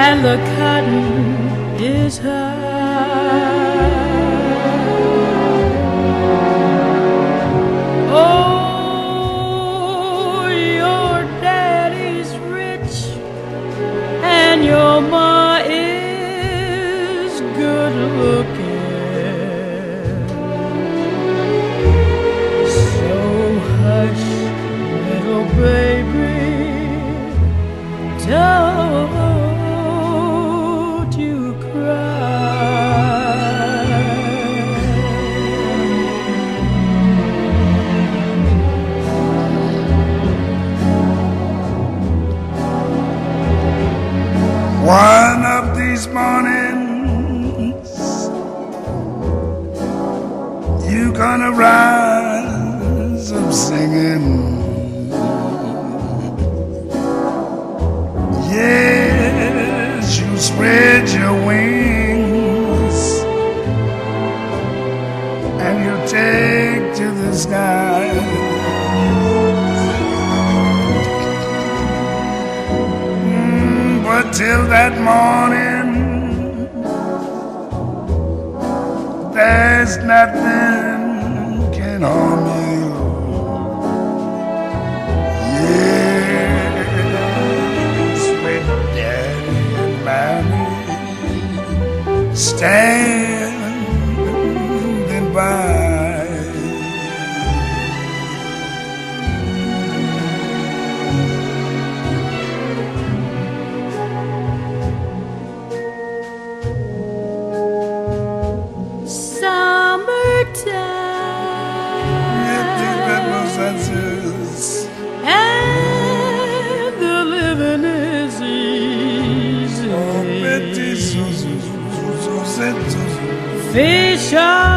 and the cotton is high. Oh, your daddy's rich and your ma is good looking. So hush, little baby, don't you cry. One of these mornings you gonna rise up singing. Yes, you spread your wings and you take to the sky. But till that morning, there's nothing can harm you. Yes, with Daddy and Mommy standing by. And the living is easy. Fish are